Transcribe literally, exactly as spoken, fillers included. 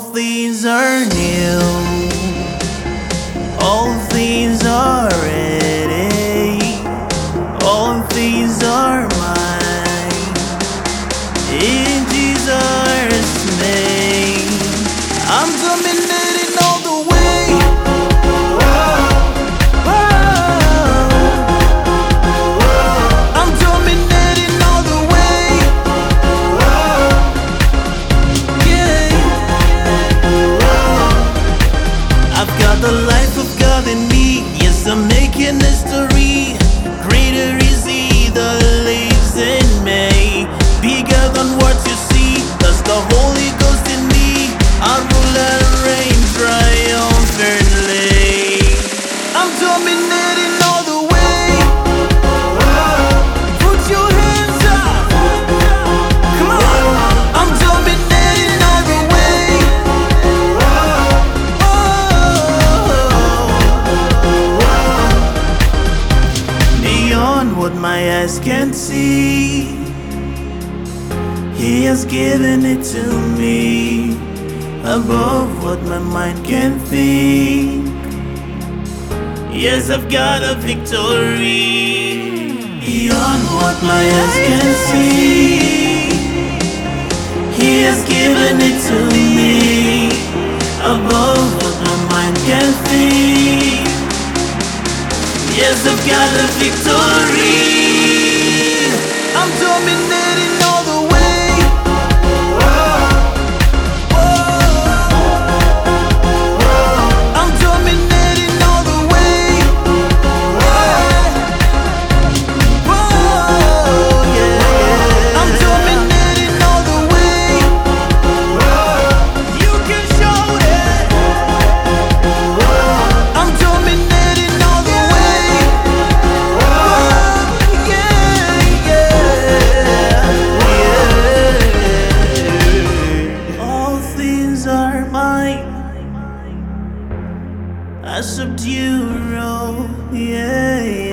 things are new, all things are ready, all things are mine. In Jesus' name, I'm dominating all the way. I'm dominating all the way. Yeah. I've got the life of God in me. Yes, I'm making history. Greater is He that lives in me, bigger than what you see. That's the Holy Ghost in me. I rule and reign triumphantly. I'm dominating all the way. Put your hands up. Come on. I'm dominating all the way. Oh. Beyond what my eyes can see, He has given it to me. Above what my mind can think, yes, I've got a victory. Beyond what my eyes can see, He has given it to me. Above what my mind can think, yes, I've got a victory. I'm dominating all the way. I'm dominating all the way. Whoa, yeah. I'm dominating all the way. You can show it. I'm dominating all the way. Yeah, yeah, yeah. All things are mine. I subdue all, yeah, yeah.